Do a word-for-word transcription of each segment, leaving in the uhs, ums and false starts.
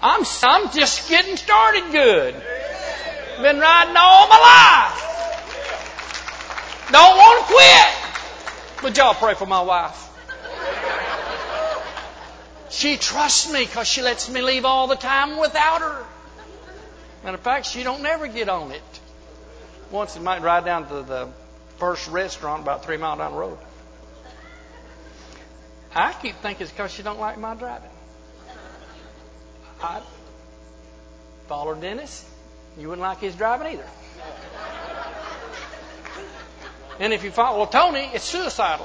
I'm, I'm just getting started good. Been riding all my life. Don't want to quit. But y'all pray for my wife. She trusts me because she lets me leave all the time without her. Matter of fact, she don't never get on it. Once I might ride down to the first restaurant about three miles down the road. I keep thinking it's because she don't like my driving. I follow Dennis. You wouldn't like his driving either. And if you follow Tony, it's suicidal.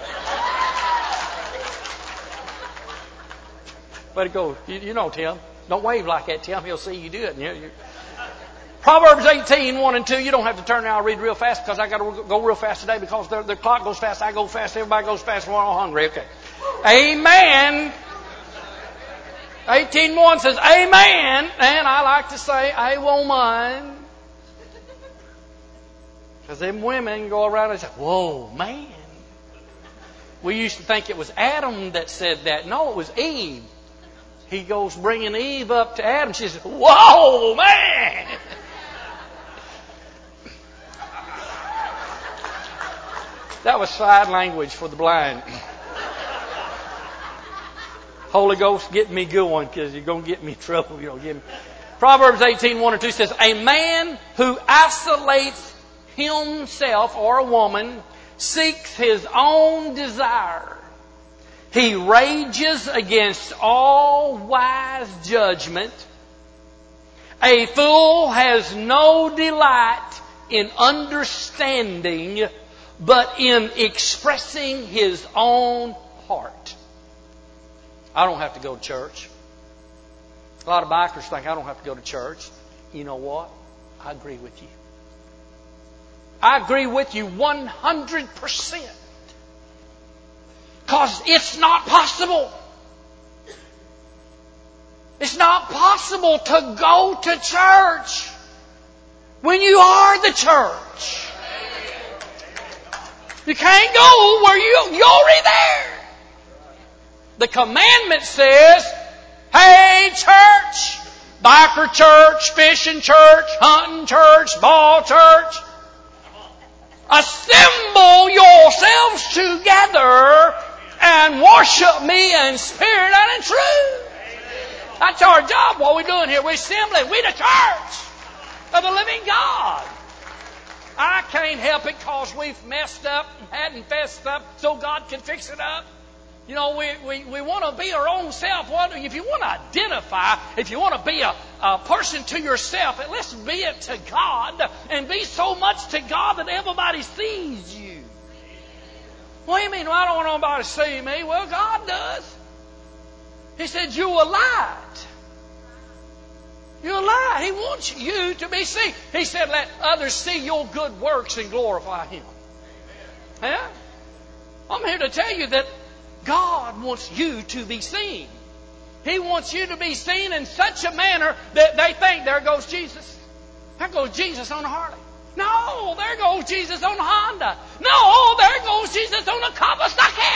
Way to go. You, you know, Tim. Don't wave like that, Tim. He'll see you do it. You, you. Proverbs eighteen, one and two. You don't have to turn now. I'll read real fast because I got to go real fast today because the, the clock goes fast. I go fast. Everybody goes fast. We're all hungry. Okay. Amen. eighteen one says, Amen. And I like to say, a woman. Because them women go around and say, whoa, man. We used to think it was Adam that said that. No, it was Eve. He goes bringing Eve up to Adam. She says, whoa, man. That was sign language for the blind. Holy Ghost, get me going because you're going to get me in trouble. You know, get me. Proverbs eighteen, one and two says, a man who isolates himself or a woman seeks his own desire. He rages against all wise judgment. A fool has no delight in understanding, but in expressing his own heart. I don't have to go to church. A lot of bikers think I don't have to go to church. You know what? I agree with you. I agree with you one hundred percent. Because it's not possible. It's not possible to go to church when you are the church. You can't go where you, you're already there. The commandment says, hey, church, biker church, fishing church, hunting church, ball church, assemble yourselves together and worship me in spirit and in truth. That's our job. What we're doing here, we're assembling. We're the church of the living God. I can't help it because we've messed up and hadn't fessed up so God can fix it up. You know, we, we, we want to be our own self. If you want to identify, if you want to be a, a person to yourself, at least be it to God and be so much to God that everybody sees you. What do you mean? Well, I don't want nobody to see me. Well, God does. He said, you're a light. You're a light. He wants you to be seen. He said, let others see your good works and glorify Him. Yeah? I'm here to tell you that God wants you to be seen. He wants you to be seen in such a manner that they think, there goes Jesus. There goes Jesus on a Harley. No, there goes Jesus on a Honda. No, there goes Jesus on a Kawasaki.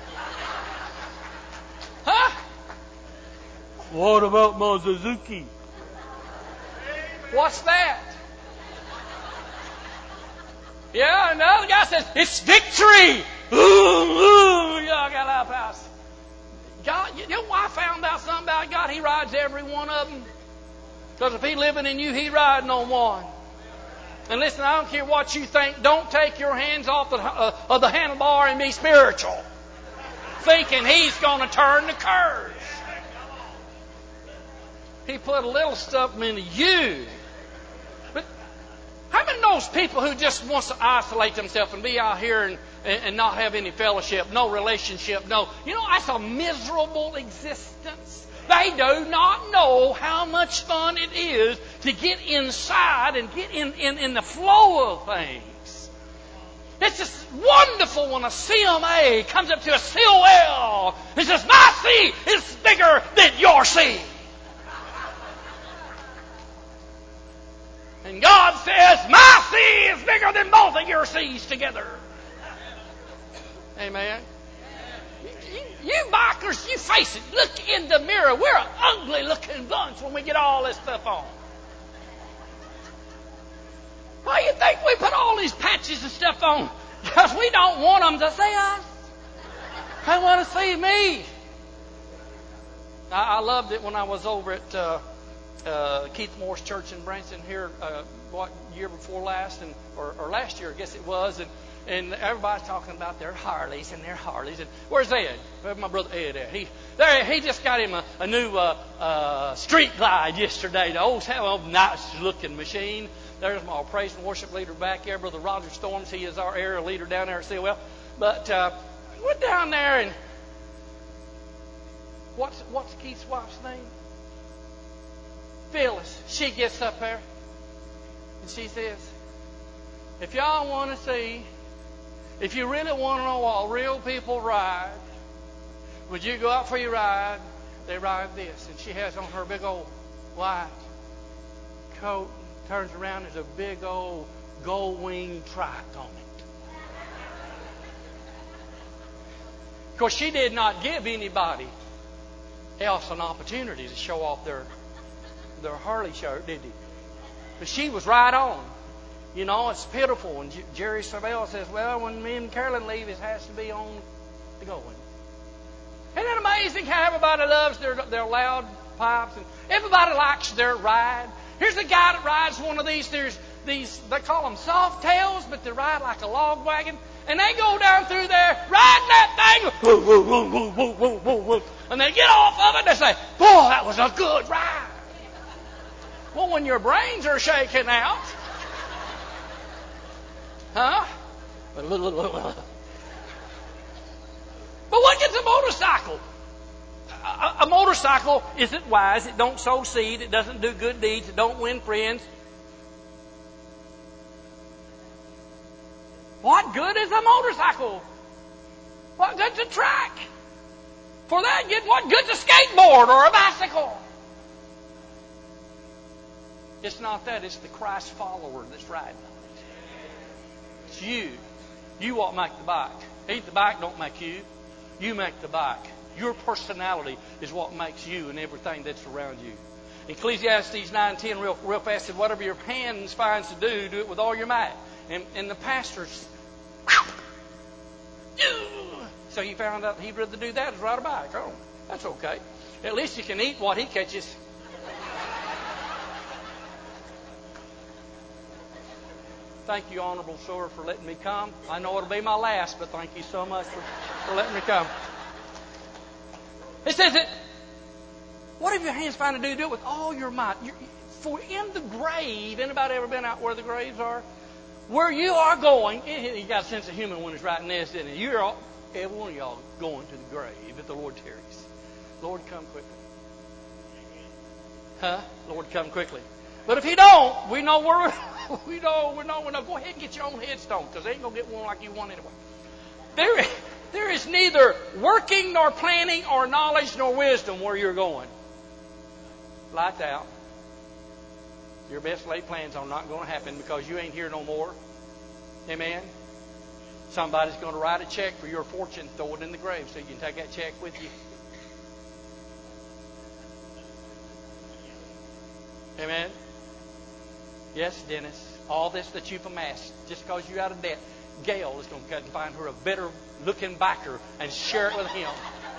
Huh? What about my Suzuki? What's that? Yeah, and the other guy says, it's victory. Ooh, ooh, yeah, I got a lot of power. God, you know why I found out something about God? He rides every one of them. Because if He living in you, He riding on one. And listen, I don't care what you think. Don't take your hands off the, uh, of the handlebar and be spiritual. Thinking He's going to turn the curve. He put a little stuff into you. But how many knows people who just wants to isolate themselves and be out here and, and, and not have any fellowship, no relationship, no. You know, that's a miserable existence. They do not know how much fun it is to get inside and get in, in, in the flow of things. It's just wonderful when a C M A comes up to a C O L and says, my C is bigger than your C. And God says, my C is bigger than both of your C's together. Amen. you, you bikers, you face it. Look in the mirror. We're an ugly looking bunch when we get all this stuff on. Why do you think we put all these patches and stuff on? Because we don't want them to see us. They want to see me. I, I loved it when I was over at uh, uh, Keith Moore's church in Branson here, uh, what, year before last, and or, or last year, I guess it was, and And everybody's talking about their Harleys and their Harleys. And where's Ed? Where's my brother Ed at? He there. He just got him a, a new uh, uh, Street Glide yesterday. The old, old nice looking machine. There's my praise and worship leader back there, Brother Roger Storms. He is our area leader down there at Sewell. But uh, we're down there, and what's what's Keith's wife's name? Phyllis. She gets up there and she says, "If y'all want to see." If you really want to know what real people ride, would you go out for your ride? They ride this. And she has on her big old white coat, turns around, there's a big old gold wing trike on it. Of course, she did not give anybody else an opportunity to show off their, their Harley shirt, did he? But she was right on. You know, it's pitiful. And Jerry Savelle says, well, when me and Carolyn leave, it has to be on the going. Isn't it amazing how everybody loves their, their loud pipes and everybody likes their ride? Here's a guy that rides one of these, there's these, they call them soft tails, but they ride like a log wagon. And they go down through there riding that thing, woo, woo, woo, woo, woo, woo, woo, woo. And they get off of it and they say, boy, that was a good ride. Well, when your brains are shaking out, huh? But what gets a motorcycle? A, a motorcycle isn't wise. It don't sow seed. It doesn't do good deeds. It don't win friends. What good is a motorcycle? What good's a track? For that, get what good's a skateboard or a bicycle? It's not that. It's the Christ follower that's riding. It's you. You what make the bike. Ain't the bike don't make you. You make the bike. Your personality is what makes you and everything that's around you. Ecclesiastes nine ten real, real fast said, whatever your hands finds to do, do it with all your might. And, and the pastors, so he found out he'd rather do that than ride a bike. Oh, that's okay. At least you can eat what he catches. Thank you, Honorable Sir, for letting me come. I know it'll be my last, but thank you so much for, for letting me come. It says that, whatever your hands find to do, do it with all your might. You're, for in the grave, anybody ever been out where the graves are? Where you are going, you got a sense of humor when it's writing this, didn't it? You're all, every one of y'all going to the grave if the Lord tarries. Lord, come quickly. Huh? Lord, come quickly. But if He don't, we know where we know we know we know. Go ahead and get your own headstone, because they ain't gonna get one like you want anyway. There, there is neither working nor planning or knowledge nor wisdom where you're going. Lights out. Your best laid plans are not going to happen because you ain't here no more. Amen. Somebody's going to write a check for your fortune, throw it in the grave so you can take that check with you. Amen. Yes, Dennis. All this that you've amassed, just because you're out of debt, Gail is going to cut and find her a better looking biker and share it with him.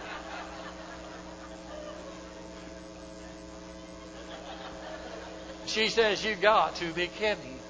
She says, you got to be kidding.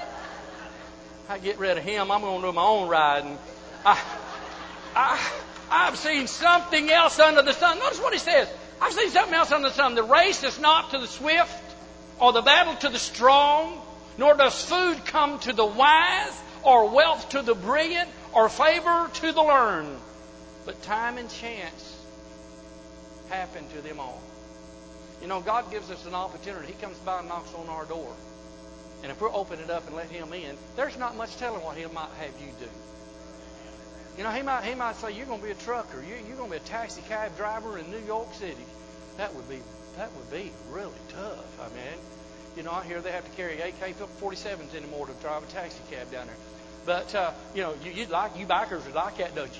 I get rid of him, I'm going to do my own riding. I, I, I've seen something else under the sun. Notice what he says. I've seen something else under the sun. The race is not to the swift, or the battle to the strong, nor does food come to the wise, or wealth to the brilliant, or favor to the learned. But time and chance happen to them all. You know, God gives us an opportunity. He comes by and knocks on our door. And if we'll open it up and let Him in, there's not much telling what He might have you do. You know, He might He might say, you're going to be a trucker. You, you're going to be a taxi cab driver in New York City. That would be that would be really tough. I mean, you know, I hear they have to carry A K forty-sevens anymore to drive a taxi cab down there. But, uh, you know, you, you'd like, you bikers would like that, don't you?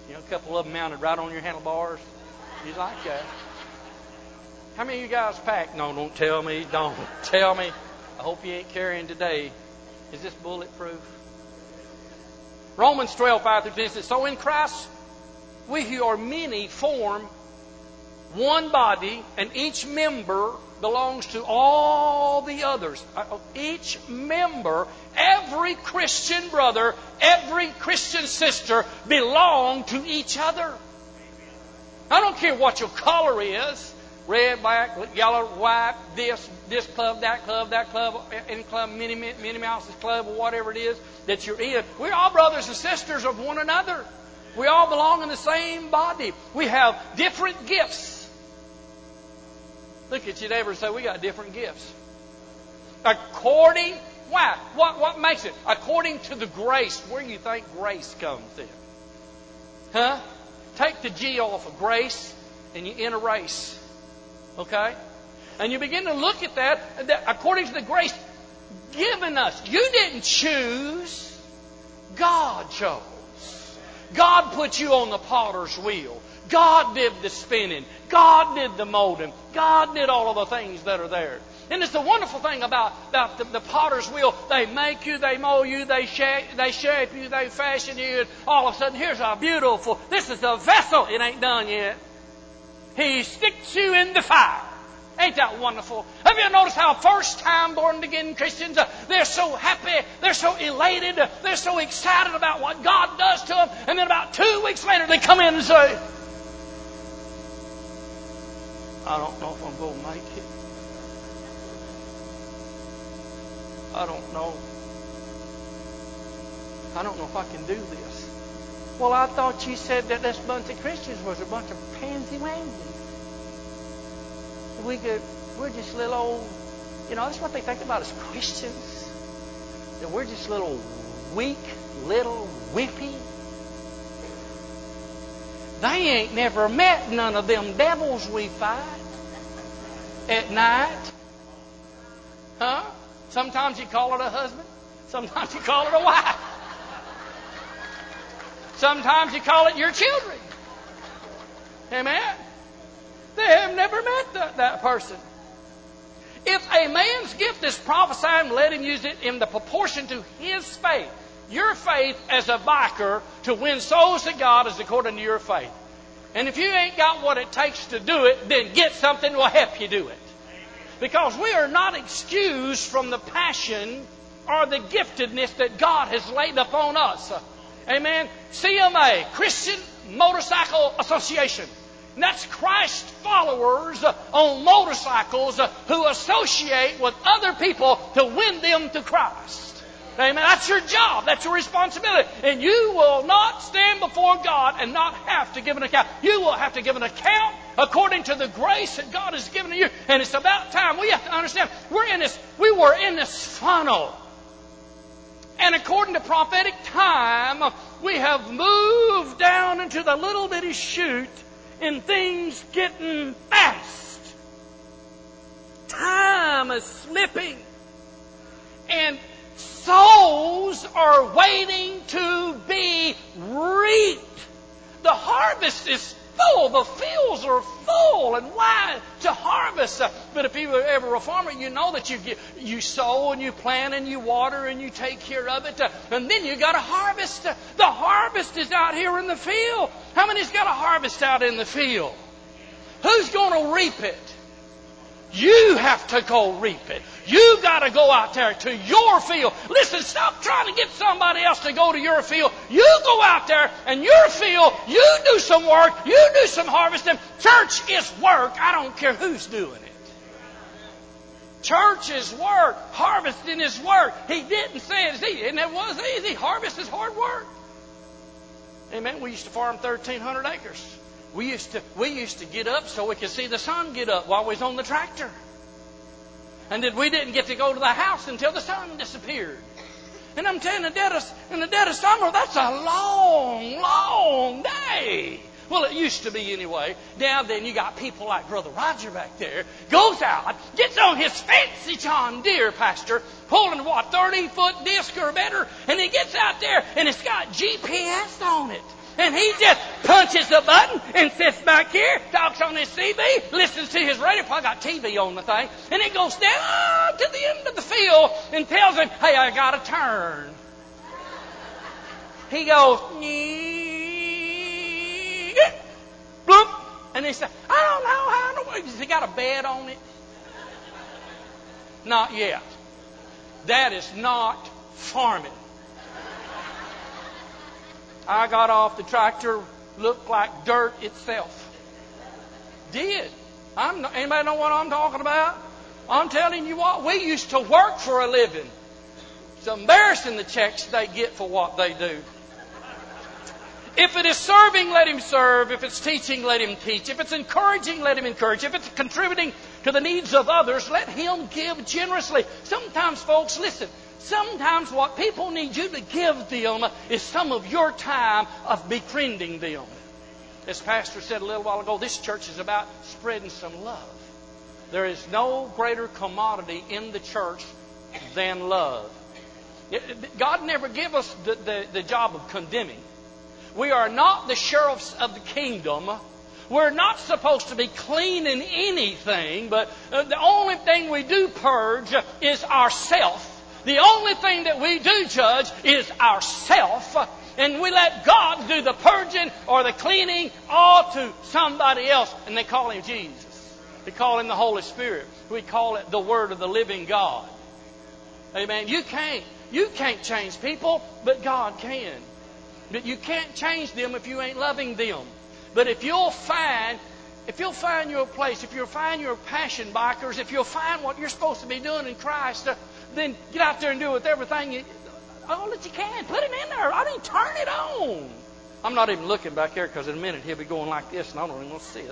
You know, a couple of them mounted right on your handlebars. You like that? How many of you guys pack? No, don't tell me. Don't tell me. I hope you ain't carrying today. Is this bulletproof? Romans twelve, five through ten says, so in Christ, we who are many form one body, and each member belongs to all the others. Each member, every Christian brother, every Christian sister belong to each other. I don't care what your color is. Red, black, yellow, white, this, this club, that club, that club, any club, Minnie, Minnie Mouse's club, or whatever it is that you're in. We're all brothers and sisters of one another. We all belong in the same body. We have different gifts. Look at your neighbor and say, we got different gifts. According, why? What, what makes it? According to the grace. Where do you think grace comes in? Huh? Take the G off of grace and you enter race. Okay? And you begin to look at that, that according to the grace given us. You didn't choose. God chose. God put you on the potter's wheel. God did the spinning. God did the molding. God did all of the things that are there. And it's the wonderful thing about, about the, the potter's wheel. They make you, they mold you, they shape, they shape you, they fashion you. And all of a sudden, here's a beautiful, this is the vessel. It ain't done yet. He sticks you in the fire. Ain't that wonderful? Have you noticed how first time born again Christians, uh, they're so happy, they're so elated, uh, they're so excited about what God does to them, and then about two weeks later they come in and say, I don't know if I'm going to make it. I don't know. I don't know if I can do this. Well, I thought you said that this bunch of Christians was a bunch of pansy-wansies. We could, we're just little old, you know, that's what they think about as Christians. That we're just little weak, little wimpy. They ain't never met none of them devils we fight at night. Huh? Sometimes you call it a husband. Sometimes you call it a wife. Sometimes you call it your children. Amen? They have never met that, that person. If a man's gift is prophesying, let him use it in the proportion to his faith. Your faith as a biker to win souls to God is according to your faith. And if you ain't got what it takes to do it, then get something that will help you do it. Because we are not excused from the passion or the giftedness that God has laid upon us. Amen. C M A, Christian Motorcycle Association. And that's Christ followers on motorcycles who associate with other people to win them to Christ. Amen. That's your job. That's your responsibility. And you will not stand before God and not have to give an account. You will have to give an account according to the grace that God has given to you. And it's about time. We have to understand we're in this, we were in this funnel. And according to prophetic time, we have moved down into the little bitty chute and things getting fast. Time is slipping. And souls are waiting to be reaped. The harvest is full. The fields are full and wide to harvest. But if you were ever a farmer, you know that you get, you sow and you plant and you water and you take care of it. And then you got to harvest. The harvest is out here in the field. How many's got a harvest out in the field? Who's going to reap it? You have to go reap it. You got to go out there to your field. Listen, stop trying to get somebody else to go to your field. You go out there and your field, you do some work, you do some harvesting. Church is work. I don't care who's doing it. Church is work. Harvesting is work. He didn't say it's easy, and it was easy. Harvest is hard work. Amen. We used to farm thirteen hundred acres. We used to we used to get up so we could see the sun get up while we was on the tractor. And then we didn't get to go to the house until the sun disappeared. And I'm telling you, in the dead of, in the dead of summer, that's a long, long day. Well, it used to be anyway. Now then, you got people like Brother Roger back there, goes out, gets on his fancy John Deere, Pastor, pulling what, thirty foot disc or better, and he gets out there and it's got G P S on it. And he just punches the button and sits back here, talks on his C V, listens to his radio. Probably got T V on the thing. And it goes down to the end of the field and tells him, hey, I got to turn. He goes, bloop. And he said, I don't know how. Has he got a bed on it? Not yet. That is not farming. I got off the tractor, looked like dirt itself. Did. I'm not, anybody know what I'm talking about? I'm telling you what, we used to work for a living. It's embarrassing the checks they get for what they do. If it is serving, let him serve. If it's teaching, let him teach. If it's encouraging, let him encourage. If it's contributing to the needs of others, let him give generously. Sometimes, folks, listen. Sometimes what people need you to give them is some of your time of befriending them. As Pastor said a little while ago, this church is about spreading some love. There is no greater commodity in the church than love. God never gave us the, the, the job of condemning. We are not the sheriffs of the kingdom. We're not supposed to be cleaning anything, but the only thing we do purge is ourself. The only thing that we do judge is ourself. And we let God do the purging or the cleaning all to somebody else. And they call Him Jesus. They call Him the Holy Spirit. We call it the Word of the living God. Amen. You can't, you can't change people, but God can. But you can't change them if you ain't loving them. But if you'll find, if you'll find your place, if you'll find your passion bikers, if you'll find what you're supposed to be doing in Christ, uh, then get out there and do it with everything, you, all that you can. Put it in there. I mean, turn it on. I'm not even looking back there because in a minute he'll be going like this and I don't even want to see it.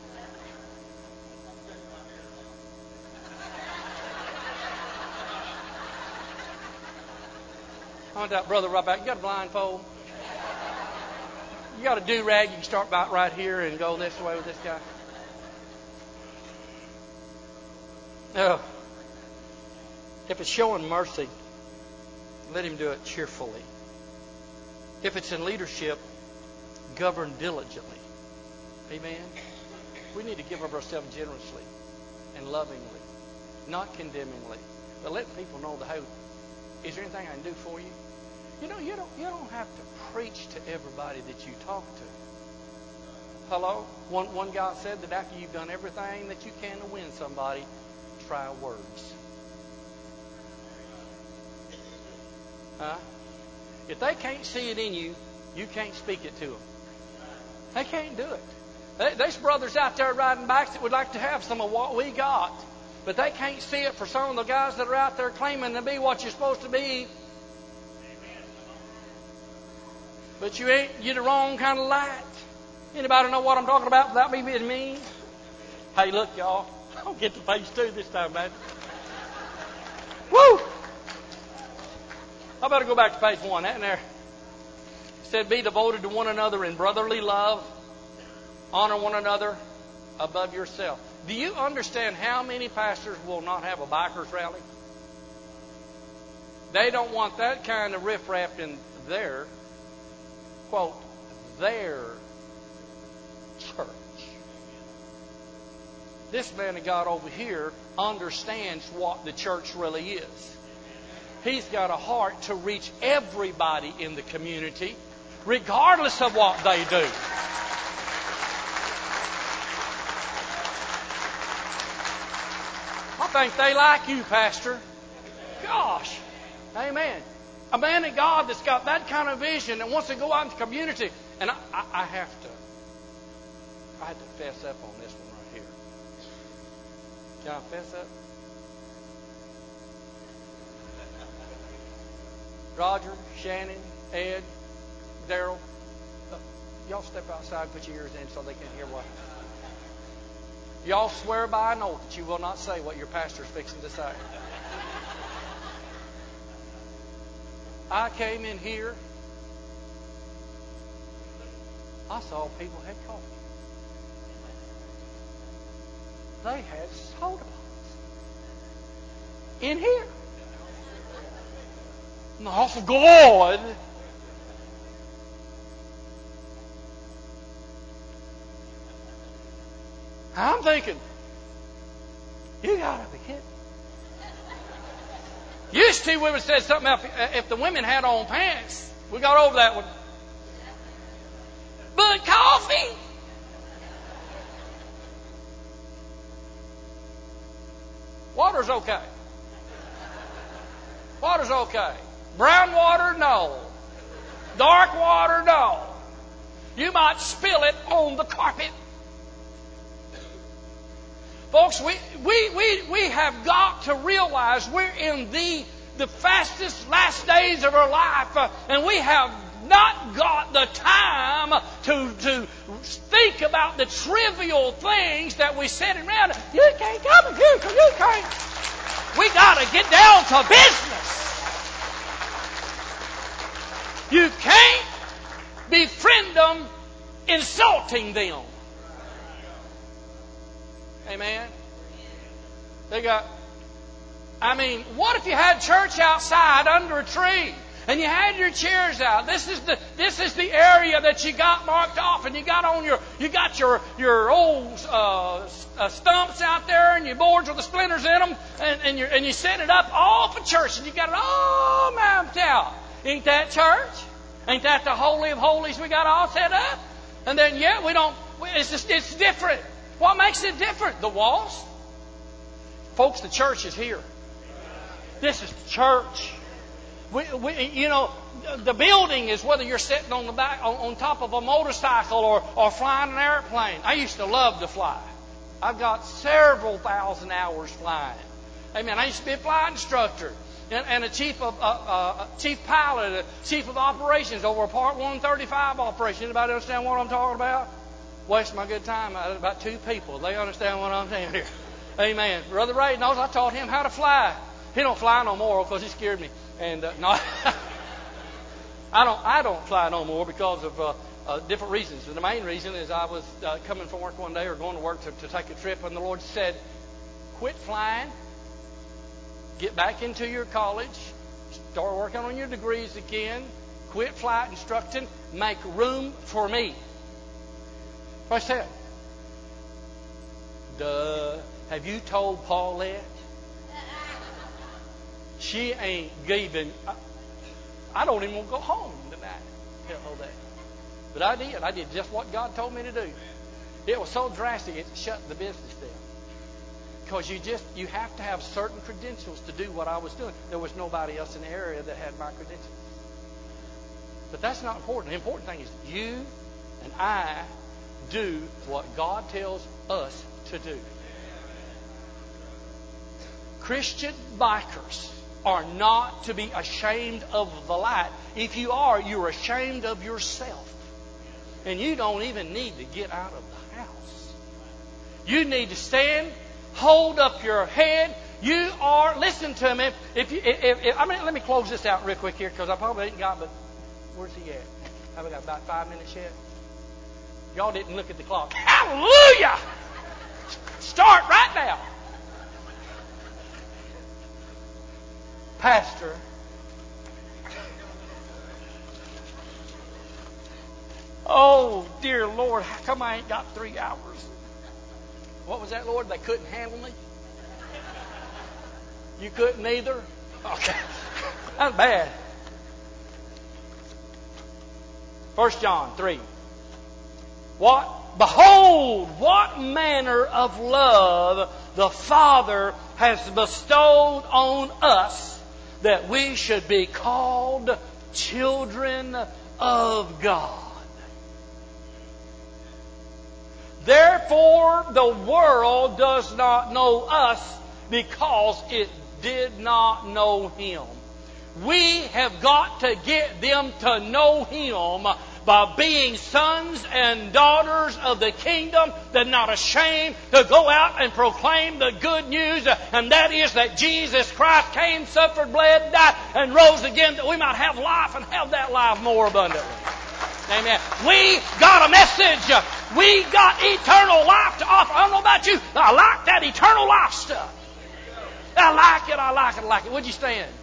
I want that brother right back. You got a blindfold? You got a do-rag, you can start about right here and go this way with this guy. No. If it's showing mercy, let him do it cheerfully. If it's in leadership, govern diligently. Amen? We need to give of ourselves generously and lovingly, not condemningly, but letting people know the hope. Is there anything I can do for you? You know, you don't, you don't have to preach to everybody that you talk to. Hello? One, one guy said that after you've done everything that you can to win somebody, try words. Huh? If they can't see it in you, you can't speak it to them. They can't do it. There's brothers out there riding bikes that would like to have some of what we got, but they can't see it for some of the guys that are out there claiming to be what you're supposed to be. But you ain't, you're the wrong kind of light. Anybody know what I'm talking about without me being mean? Hey, look, y'all. I'll get to page two this time, man. Woo! I better go back to page one. That in there. It said, be devoted to one another in brotherly love. Honor one another above yourself. Do you understand how many pastors will not have a bikers rally? They don't want that kind of riffraff in their, quote, their church. This man of God over here understands what the church really is. He's got a heart to reach everybody in the community, regardless of what they do. I think they like you, Pastor. Gosh. Amen. A man of God that's got that kind of vision and wants to go out in the community. And I, I, I have to, I have to fess up on this one right here. Can I fess up? Roger, Shannon, Ed, Daryl, uh, y'all step outside and put your ears in so they can hear what. Y'all swear by an oath that you will not say what your pastor's fixing to say. I came in here. I saw people had coffee. They had soda pops in here. Oh, God. I'm thinking, you gotta be kidding. Used to, we would have said something else if the women had on pants. We got over that one. But coffee? Water's okay. Water's okay. Brown water, no. Dark water, no. You might spill it on the carpet. Folks, we, we, we, we have got to realize we're in the, the fastest last days of our life, uh, and we have not got the time to, to think about the trivial things that we sit around. You can't come here, you can't. We got to get down to business. You can't befriend them insulting them. Amen. They got, I mean, what if you had church outside under a tree and you had your chairs out? This is the this is the area that you got marked off, and you got on your you got your your old uh, uh, stumps out there and your boards with the splinters in them, and and you and you set it up all for church, and you got it all mapped out. Ain't that church? Ain't that the Holy of Holies we got all set up? And then yeah, we don't. It's just, it's different. What makes it different? The walls? Folks, the church is here. This is the church. We, we, you know, the building is whether you're sitting on the back, on, on top of a motorcycle or, or flying an airplane. I used to love to fly. I've got several thousand hours flying. Amen. I used to be a flight instructor and, and a chief of uh, uh, chief pilot, a chief of operations over a Part one thirty-five operation. Anybody understand what I'm talking about? Waste my good time. About two people. They understand what I'm saying here. Amen. Brother Ray knows I taught him how to fly. He don't fly no more because he scared me. And uh, no, I don't. I don't fly no more because of uh, uh, different reasons. And the main reason is I was uh, coming from work one day or going to work to, to take a trip, and the Lord said, "Quit flying. Get back into your college. Start working on your degrees again. Quit flight instructing. Make room for me." I said, duh. Have you told Paulette? She ain't giving. I, I don't even want to go home tonight. Tell her that. But I did. I did just what God told me to do. It was so drastic it shut the business down. Because you just you have to have certain credentials to do what I was doing. There was nobody else in the area that had my credentials. But that's not important. The important thing is you and I do what God tells us to do. Christian bikers are not to be ashamed of the light. If you are, you're ashamed of yourself. And you don't even need to get out of the house. You need to stand, hold up your head. You are, listen to me. If you, if, if, I mean, let me close this out real quick here because I probably ain't got, but where's he at? Have I got about five minutes yet? Y'all didn't look at the clock. Hallelujah! Start right now. Pastor, oh dear Lord, how come I ain't got three hours? What was that, Lord? They couldn't handle me? You couldn't either? Okay. That's bad. First John three. What? Behold, what manner of love the Father has bestowed on us that we should be called children of God. Therefore, the world does not know us because it did not know Him. We have got to get them to know Him by being sons and daughters of the kingdom. They're not ashamed to go out and proclaim the good news, and that is that Jesus Christ came, suffered, bled, died, and rose again that we might have life and have that life more abundantly. Amen. We got a message. We got eternal life to offer. I don't know about you, but I like that eternal life stuff. I like it, I like it, I like it. Would you stand?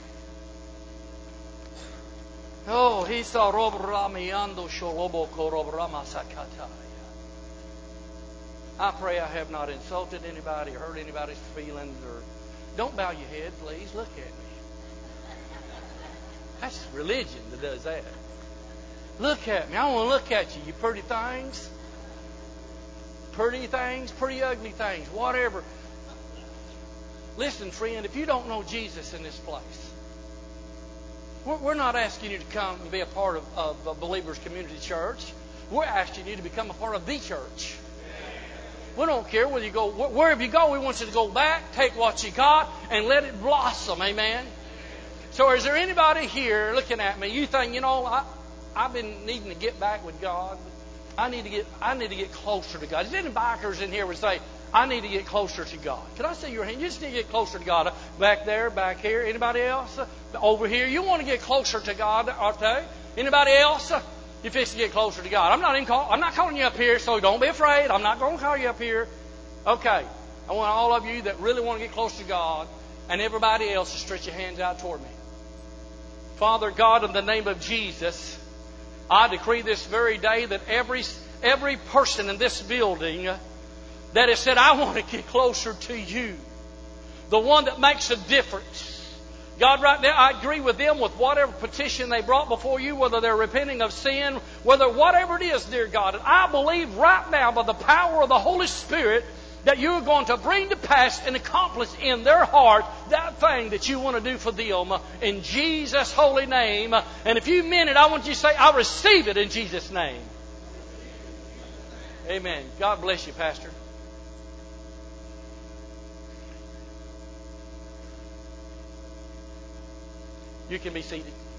Oh, he saw Robramiando Sholobo Korobrama Sakataya. I pray I have not insulted anybody or hurt anybody's feelings. Or don't bow your head, please. Look at me. That's religion that does that. Look at me. I want to look at you, you pretty things. Pretty things, pretty ugly things, whatever. Listen, friend, if you don't know Jesus in this place, we're, we're not asking you to come and be a part of, of a Believers Community Church. We're asking you to become a part of the church. We don't care whether you go, wherever you go, we want you to go back, take what you got, and let it blossom. Amen? So is there anybody here looking at me, you think, you know, I, I've been needing to get back with God. I need to get I need to get closer to God. Is there any bikers in here would say, I need to get closer to God? Can I see your hand? You just need to get closer to God. Back there, back here. Anybody else? Over here. You want to get closer to God, okay? Anybody else? You're fixing to get closer to God. I'm not even call, I'm not calling you up here, so don't be afraid. I'm not going to call you up here. Okay. I want all of you that really want to get close to God and everybody else to stretch your hands out toward me. Father God, in the name of Jesus, I decree this very day that every every person in this building that has said, I want to get closer to you, the one that makes a difference. God, right now, I agree with them with whatever petition they brought before you, whether they're repenting of sin, whether whatever it is, dear God. And I believe right now by the power of the Holy Spirit that you're going to bring to pass and accomplish in their heart that thing that you want to do for them in Jesus' holy name. And if you mean it, I want you to say, I receive it in Jesus' name. Amen. God bless you, Pastor. You can be seated.